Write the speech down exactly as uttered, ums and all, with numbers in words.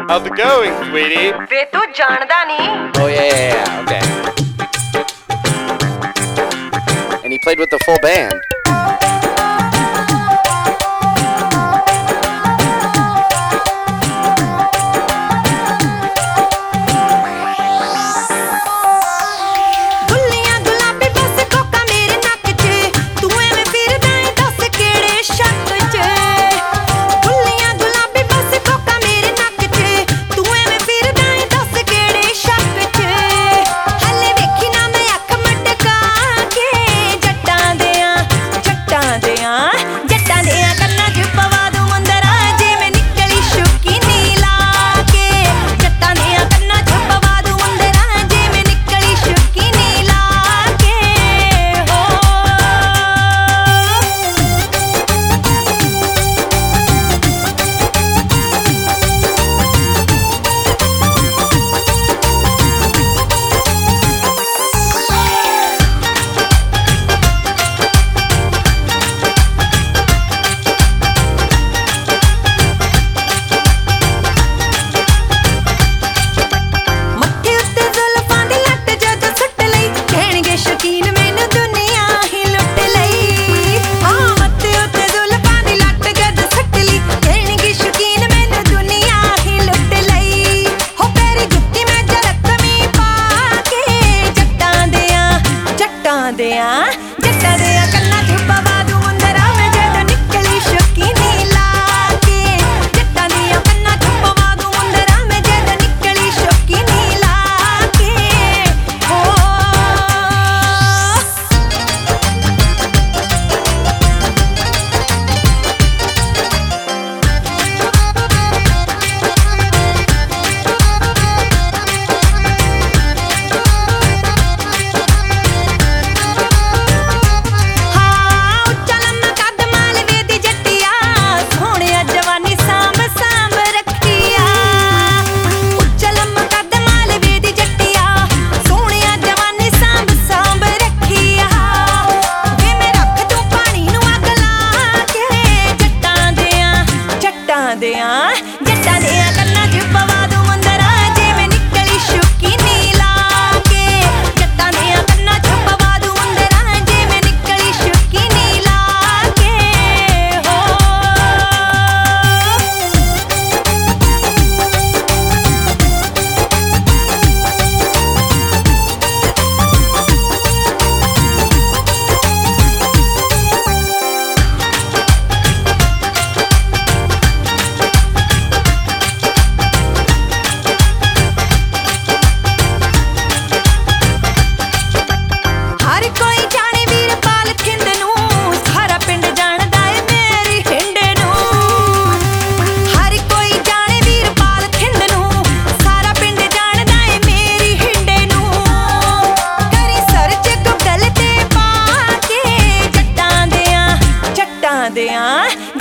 How's it going, sweetie? ਵੇ ਤੂੰ ਜਾਣਦਾ ਨਹੀਂ Oh, yeah, yeah, yeah, okay. And he played with the full band. ਗੁੱਲੀਆਂ ਗੁਲਾਬੀ ਬਸ ਕੋਕਾ ਮੇਰੇ ਨੱਕ 'ਚ ਤੂੰ ਐਵੇਂ ਫਿਰਦਾ ਏ ਦੱਸ ਕਿਹੜੇ ਸ਼ੱਕ 'ਚ ਗੁੱਲੀਆਂ ਗੁਲਾਬੀ ਬਸ ਕੋਕਾ ਮੇਰੇ ਨੱਕ 'ਚ ਤੂੰ ਐਵੇਂ ਫਿਰਦਾ ਏ ਦੱਸ ਕਿਹੜੇ ਸ਼ੱਕ 'ਚ ਹਲੇ ਵੇਖੀ ਨਾ ਮੈਂ ਅੱਖ ਮਟਕਾ ਕੇ ਜੱਟਾਂ ਦਿਆਂ ਜੱਟਾਂ ਦਿਆਂ ਜੱਟਾਂ ਦਿਆਂ ਕੰਨਾਂ 'ਚ ਪਵਾ ਦੂੰ ਮੁੰਦਰਾ ਜਿਵੇਂ ਨਿਕਲੀ ਸ਼ੁਕੀਨੀ ਲਾ ਕੇ ਜੱਟਾਂ ਦਿਆਂ ਕੰਨਾਂ 'ਚ ਪਵਾ ਦੂੰ ਮੁੰਦਰਾ ਜਿਵੇਂ ਨਿਕਲੀ ਸ਼ੁਕੀਨੀ ਲਾ ਕੇ ਹੋ ਮੱਥੇ ਉੱਤੇ ਜ਼ੁਲਫਾਂ ਦੀ ਲੱਟ ਜਦੋਂ ਸੁੱਟ ਲਈ ਕਹਿਣਗੇ ਸ਼ੌਕੀਨ ਮੈਨੂੰ ਦੁਨੀਆ ਹੀ ਲੁੱਟ ਲਈ ਹਾਂ ਮੱਥੇ ਉੱਤੇ ਜ਼ੁਲਫਾਂ ਦੀ ਲੱਟ ਜਦੋਂ ਸੁੱਟ ਲਈ ਕਹਿਣਗੇ ਸ਼ੌਕੀਨ ਮੈਨੂੰ ਦੁਨੀਆ ਹੀ ਲੁੱਟ ਲਈ ਹੋ ਤੇਰੀ ਜੁੱਤੀ ਮੈਂ ਜਰਕਮੀ ਪਾ ਕੇ ਜੱਟਾਂ ਦਿਆਂ ਜੱਟਾਂ ਦਿਆਂ ਜੱਟਾਂ ਦਿਆਂ ਕੰਨਾਂ 'ਚ ਪਵਾ ਦੂੰ ਮੁੰਦਰਾ ਮੈਂ ਜਦੋਂ ਨਿਕਲੀ ਸ਼ੌਕੀਨੀ ਲਾ ਕੇ ਜੱਟਾਂ ਦਿਆਂ ਕੰਨਾਂ 'ਚ ਪਵਾ ਦੂੰ ਮੁੰਦਰਾ ਮੈਂ ਜਦੋਂ ਨਿਕਲੀ ਸ਼ੌਕੀਨੀ ਲਾ ਕੇ ਹੋ ਹਾਂ ਉੱਚਾ ਲੰਮਾ ਕੱਦ ਮਾਲਵੇ ਦੀ ਜੱਟੀਆ ਸੋਹਣਿਆ ਜਵਾਨੀ ਸਾਂਭ ਸਾਂਭ ਰੱਖੀਆ ਉੱਚਾ ਲੰਮਾ ਕੱਦ ਮਾਲਵੇ ਦੀ ਜੱਟੀਆ ਸੋਹਣਿਆ ਜਵਾਨੀ ਸਾਂਭ ਸਾਂਭ ਰੱਖੀਆ ਵੇ ਮੈਂ ਰੱਖ ਦੂੰ ਪਾਣੀ ਨੂੰ ਅੱਗ ਲਾ ਕੇ ਜੱਟਾਂ ਦਿਆਂ ਜੱਟਾਂ ਦਿਆਂ ਜੱਟਾਂ ਦਿਆਂ ਕੰਨਾਂ 'ਚ ਪਵਾ ਦੂੰ ਮੁੰਦਰਾ ਜਿਵੇਂ ਨਿਕਲੀ ਸ਼ੌਕੀਨੀ ਲਾ ਕੇ ਜੱਟਾਂ ਦਿਆਂ ਕੰਨਾਂ 'ਚ ਪਵਾ ਦੂੰ ਮੁੰਦਰਾ ਜਿਵੇਂ ਨਿਕਲੀ ਸ਼ੌਕੀਨੀ ਲਾ ਕੇ ਹੋ ਹਰ ਕੋਈ ਜਾਣੇ ਵੀਰਪਾਲ ਥਿੰਦ ਨੂੰ ਸਾਰਾ ਪਿੰਡ ਜਾਣਦਾ ਏ ਮੇਰੀ ਹਿੰਡ ਨੂੰ ਹਰ ਕੋਈ ਜਾਣੇ ਵੀਰਪਾਲ ਥਿੰਦ ਨੂੰ ਸਾਰਾ ਪਿੰਡ ਜਾਣਦਾ ਏ ਮੇਰੀ ਹਿੰਡ ਨੂੰ ਕਰੀ ਸਰਚ ਗੂਗਲ ਤੇ ਪਾ ਕੇ ਜੱਟਾਂ ਦਿਆਂ ਜੱਟਾਂ ਦਿਆਂ